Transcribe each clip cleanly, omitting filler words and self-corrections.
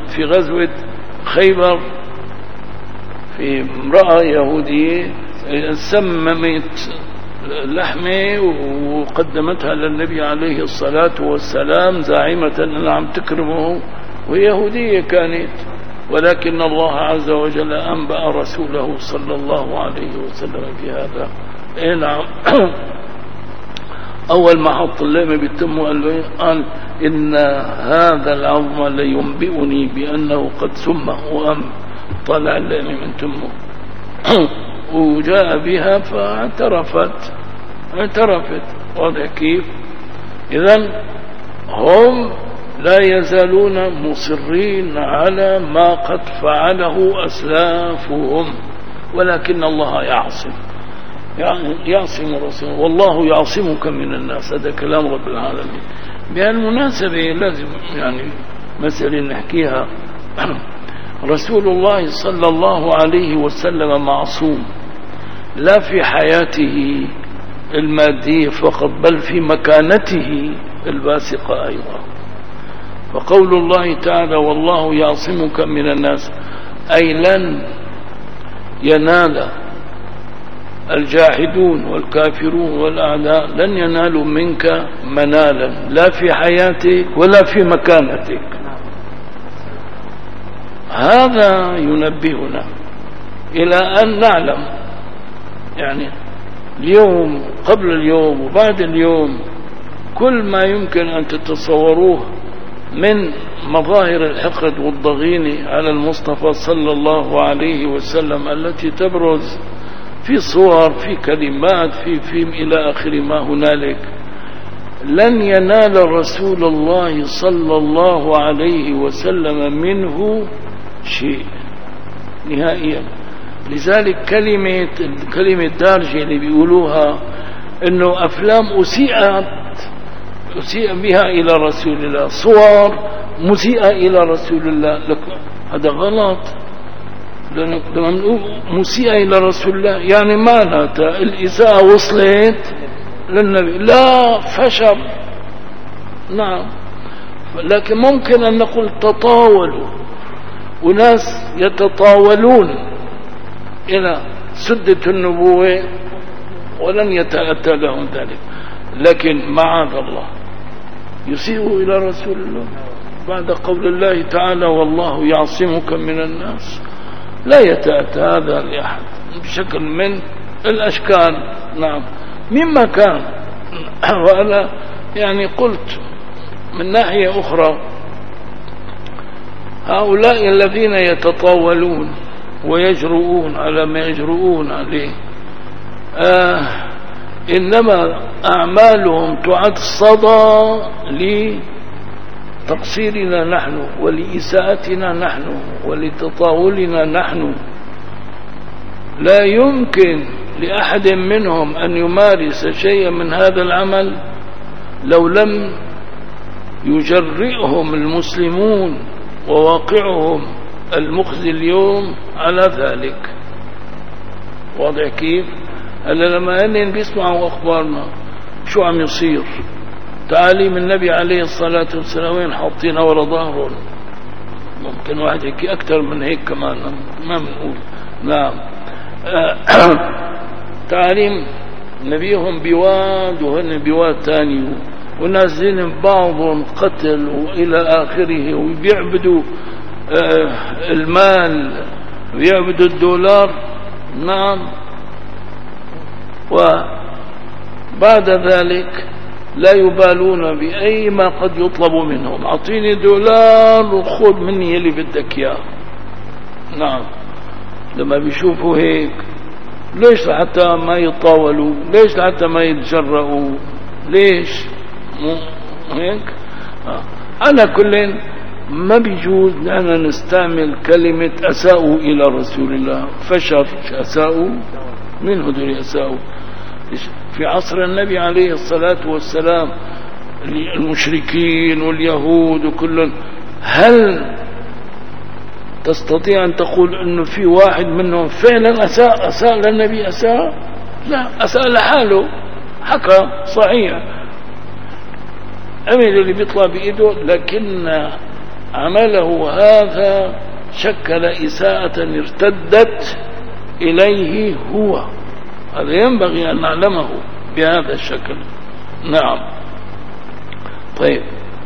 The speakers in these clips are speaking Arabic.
في غزوة خيبر في امرأة يهودية سممت لحمة وقدمتها للنبي عليه الصلاة والسلام زاعمة أنها عم تكرمه، ويهودية كانت، ولكن الله عز وجل أنبأ رسوله صلى الله عليه وسلم في هذا. نعم. أول ما حط اللحمة بتمه قال إن هذا العظم لينبئني بأنه قد سمه، وأم طلع اللحمة من تمه وجاء بها فاعترفت. واضح كيف؟ إذن هم لا يزالون مصرين على ما قد فعله أسلافهم، ولكن الله يعصم رسوله، والله يعصمك من الناس. هذا كلام رب العالمين. بهالمناسبة لازم مسألة نحكيها. رسول الله صلى الله عليه وسلم معصوم، لا في حياته المادية فقط بل في مكانته الباسقة أيضا. فقول الله تعالى والله يعصمك من الناس، أي لن ينال الجاحدون والكافرون والأعداء لن ينالوا منك منالا، لا في حياتك ولا في مكانتك. هذا ينبهنا إلى أن نعلم اليوم قبل اليوم وبعد اليوم كل ما يمكن أن تتصوروه من مظاهر الحقد والضغينة على المصطفى صلى الله عليه وسلم التي تبرز في صور، في كلمات، في إلى آخر ما هنالك، لن ينال رسول الله صلى الله عليه وسلم منه شيء نهائيا. لذلك كلمة دارجة اللي بيقولوها انه افلام أسيء بها الى رسول الله، صور مسيئة الى رسول الله، هذا غلط. لما نقول مسيئة الى رسول الله يعني معناتها الإساءة وصلت للنبي، لا فشل. نعم، لكن ممكن ان نقول تطاولوا، وناس يتطاولون إلى سدة النبوة ولن يتأتى لهم ذلك، لكن معاذ الله يسيء إلى رسول الله بعد قول الله تعالى والله يعصمك من الناس. لا يتأتى هذا لأحد بشكل من الأشكال. نعم، مما كان. وأنا قلت من ناحية أخرى هؤلاء الذين يتطاولون ويجرؤون على ما يجرؤون عليه إنما أعمالهم تعد صدى لتقصيرنا نحن ولإساءتنا نحن ولتطاولنا نحن. لا يمكن لأحد منهم أن يمارس شيئا من هذا العمل لو لم يجرئهم المسلمون وواقعهم المخزي اليوم على ذلك. واضح كيف؟ هلا لما هن بيسمعوا أخبارنا شو عم يصير، تعاليم النبي عليه الصلاة والسلام وين حاطينها ورا ظهرهم، ممكن واحد يحكي أكثر من هيك كمان ما بنقول. نعم. تعاليم نبيهم بواد وهن بواد ثاني، ونازلين بعضهم قتل وإلى آخره، وبيعبدوا المال ويعبدوا الدولار. نعم. وبعد ذلك لا يبالون بأي ما قد يطلب منهم، أعطيني دولار وخذ مني اللي بدك إياه. نعم. لما بيشوفوا هيك ليش حتى ما يطاولوا؟ ليش حتى ما يتجرؤوا؟ ليش مو هيك؟ على كل ما بيجوز لأننا نستعمل كلمة أساءوا إلى رسول الله. فشر أساءوا، من هدول أساءوا؟ في عصر النبي عليه الصلاة والسلام المشركين واليهود وكلهم، هل تستطيع أن تقول أنه في واحد منهم فعلا أساء للنبي؟ أساء؟ لا، أساء لحاله، حكى صحيح، عمل اللي بيطلع بإيده، لكن عمله هذا شكل إساءة ارتدت إليه هو. هذا ينبغي أن نعلمه بهذا الشكل. نعم. طيب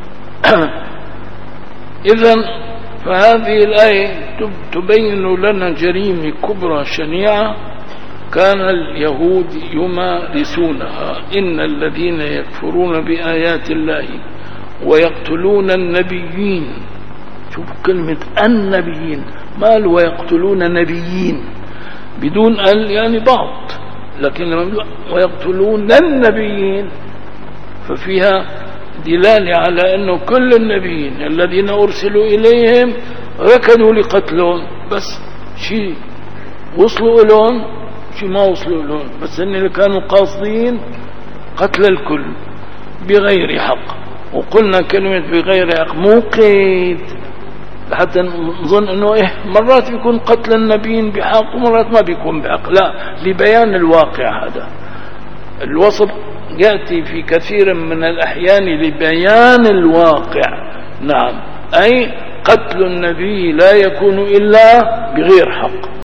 إذن فهذه الآية تبين لنا جريمة كبرى شنيعة كان اليهود يمارسونها. إن الذين يكفرون بآيات الله ويقتلون النبيين، شوف كلمة النبيين، مال ويقتلون نبيين بدون يعني بعض، لكن لما ويقتلون النبيين ففيها دلالة على أنه كل النبيين الذين أرسلوا إليهم ركنوا لقتلهم، بس شيء وصلوا لهم شيء ما وصلوا لهم، بس إن اللي كانوا قاصدين قتل الكل بغير حق. وقلنا كلمة بغير حق مو قيد حتى نظن أنه مرات يكون قتل النبيين بحق ومرات ما بيكون بحق، لا، لبيان الواقع. هذا الوصف يأتي في كثير من الأحيان لبيان الواقع. نعم، أي قتل النبي لا يكون إلا بغير حق.